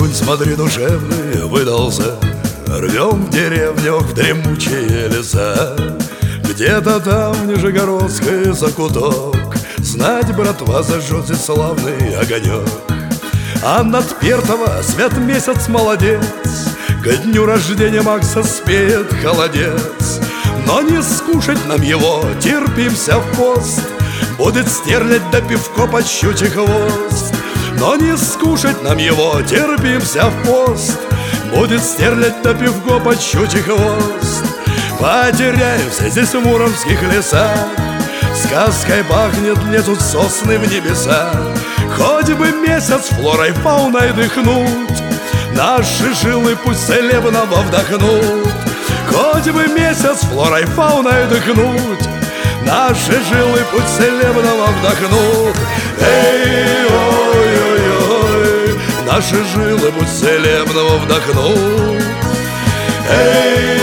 июнь, смотри, душевный выдался. Рвем в деревнях в дремучие леса. Где-то там в Нижегородской закуток знать, братва, зажжет здесь славный огонек. А над Пертово свят месяц молодец, ко дню рождения Макса спеет холодец. Но не скушать нам его, терпимся в пост. Будет стерлядь да пивко под щучий хвост. Но не скушать нам его, терпимся в пост. Будет стерлядь да пивко под щучий хвост. Потеряемся здесь в муромских лесах. Сказкой пахнет, лезут сосны в небеса. Хоть бы месяц флорой, фауной дыхнуть, наши жилы пусть целебного вдохнут. Хоть бы месяц флорой, фауной дыхнуть, наши жилы пусть целебного вдохнут. Эй, ой-ой-ой, наши жилы пусть целебного вдохнут. Эй,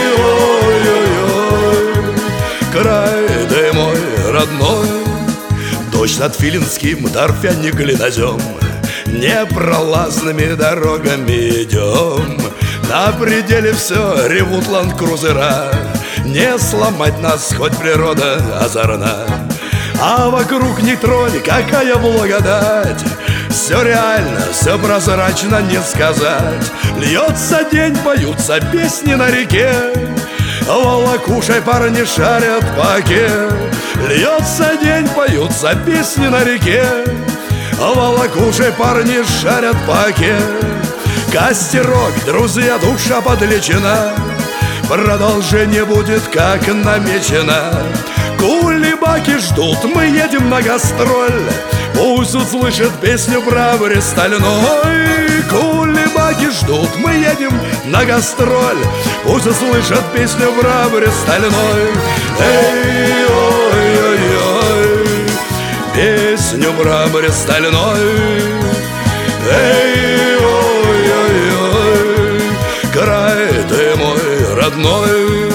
ой-ой-ой, край ты мой родной. Дождь над Филинским, торфяник глинозем, непролазными дорогами идем. На пределе все ревут ландкрузера, не сломать нас хоть природа озорна. А вокруг не тронь, какая благодать. Все реально, все прозрачно, не сказать. Льется день, поются песни на реке, волокушей парни шарят по оке. Льется день, поются песни на реке, волокушей парни шарят по оке. Костерок, друзья, душа подлечена, продолжение будет как намечено. Кулебаки ждут, мы едем на гастроль, пусть услышат песню бравари стальной. Кулебаки ждут, мы едем на гастроль, пусть услышат песню бравари стальной. Эй, ой-ой-ой, песню бравари стальной. Эй, ой-ой-ой, край ты мой родной.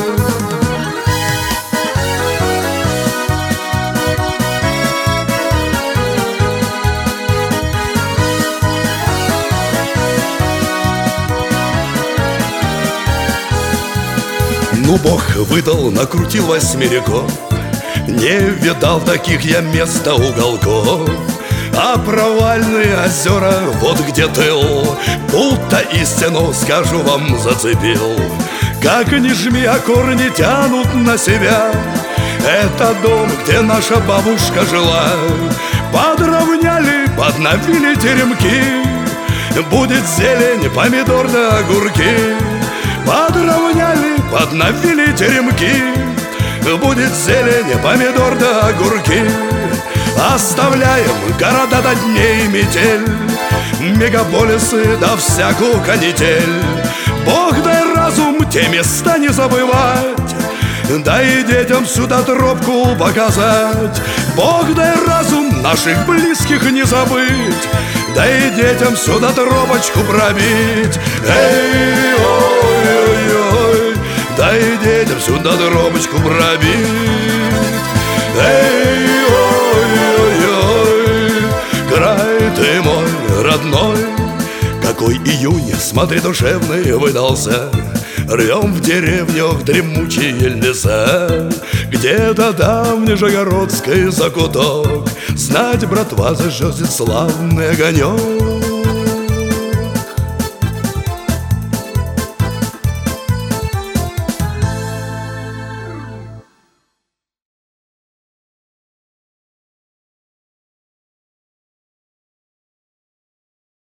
Ну, Бог выдал, накрутил восьмериков, не видал таких я места уголков. А провальные озера, вот где тыл, будто истину, скажу вам, зацепил. Как ни жми, а корни тянут на себя. Это дом, где наша бабушка жила. Подровняли, подновили теремки, будет зелень, помидор да огурки. Подровняли, подновили теремки, будет зелень, помидор да огурки. Оставляем города до дней метель, мегаполисы да всякую канитель. Бог дай разум те места не забывать, да и детям сюда тропку показать. Бог дай разум наших близких не забыть, да и детям сюда тропочку пробить. Эй, ой-ой-ой, да и детям сюда тропочку пробить. Эй, ой-ой-ой, край ты мой родной. Какой июнь, смотри, душевный выдался. Рвем в деревнях дремучие леса. Где-то там в Нижегородской закуток знать, братва, зажжет славный огонек.